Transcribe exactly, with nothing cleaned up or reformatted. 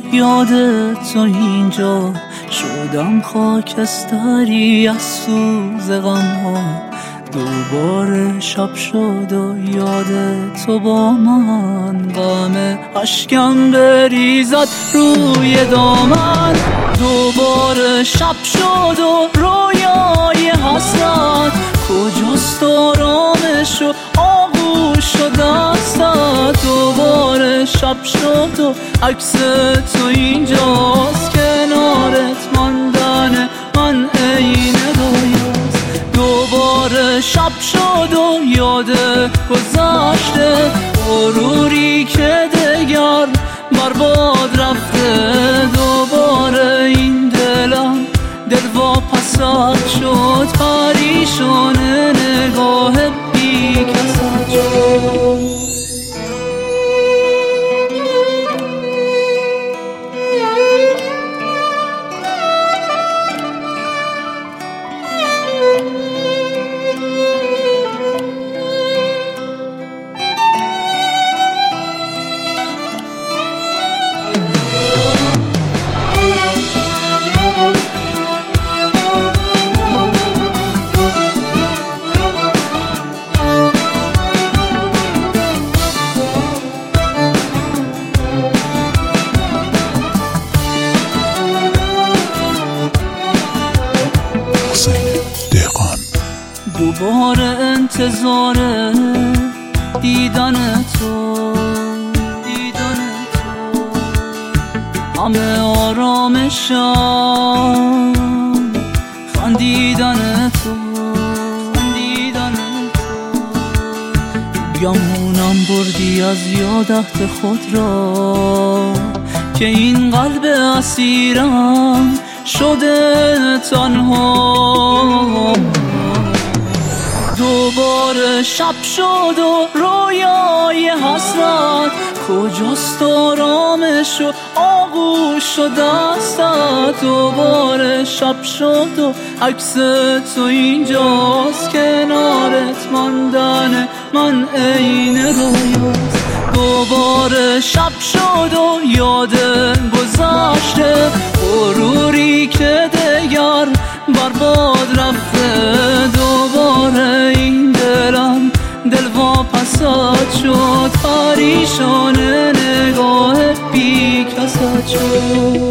یاد تو اینجا شدم خاکستری از سوز غم ها. دوباره شب شد و یاد تو با من، غم اشکم بریزد روی دامن. دوباره شب شد و رویای حسرت، کجاست آرامش و آغوش و دستت. دوباره شب شد و عکس تو اینجاست، کنارت ماندن من عین رویاست. دوباره شب شد و یاد گذشته، غروری که دگر برباد رفته. دوباره این دلم دل واپسد شد، پریشان نگاه بی کست شد. دوباره انتظار دیدن تو، دیدن تو همه آرامشم خندیدن تو، خندیدن تو. گمونم بردی از یاد عهد خود را، که این قلب اسیرم شده تنها. دوباره شب شد و رویای حسرت، کجاست آرامش و آغوش و دستت. دوباره شب شد و عکس تو اینجاست، کنارت ماندن من عین رویاست. دوباره شب شد و یاد گذشته، غروری که دگر برباد رفته. دوباره این دلم دل واپسد شد، پریشان نگاه بی کست شد.